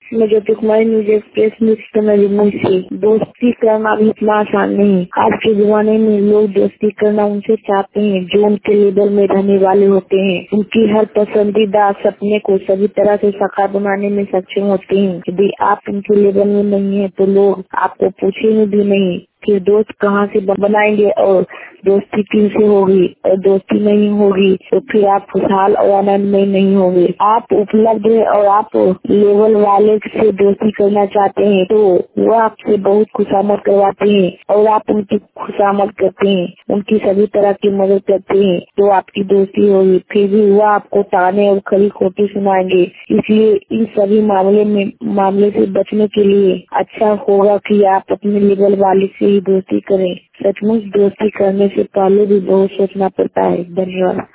मैं Jyoti Kumari news express news channel से। दोस्ती करना भी इतना आसान नहीं। आज के जमाने में लोग दोस्ती करना उनसे चाहते हैं जो उनके लेवल में रहने वाले होते हैं। उनकी हर पसंदीदा सपने को सभी तरह से साकार बनाने में सक्षम होते हैं। यदि आप उनके लेवल में नहीं है तो लोग आपको पूछेंगे भी नहीं कि दोस्त कहाँ से बनाएंगे और दोस्ती किनसे होगी, और दोस्ती नहीं होगी तो फिर आप खुशहाल और आनंदमय नहीं होंगे। आप उपलब्ध है और आप लेवल वाले से दोस्ती करना चाहते हैं तो वो आपसे बहुत खुशामद करवाते हैं और आप उनकी खुशामद करते हैं, उनकी सभी तरह की मदद करते हैं तो आपकी दोस्ती होगी। फिर भी वो आपको ताने और खरी खोटी सुनाएंगे। इसलिए इन सभी मामले से बचने के लिए अच्छा होगा कि आप अपने लेवल वाले से ही दोस्ती करें। सचमुच दोस्ती करने से पहले भी बहुत सोचना पड़ता है। धन्यवाद।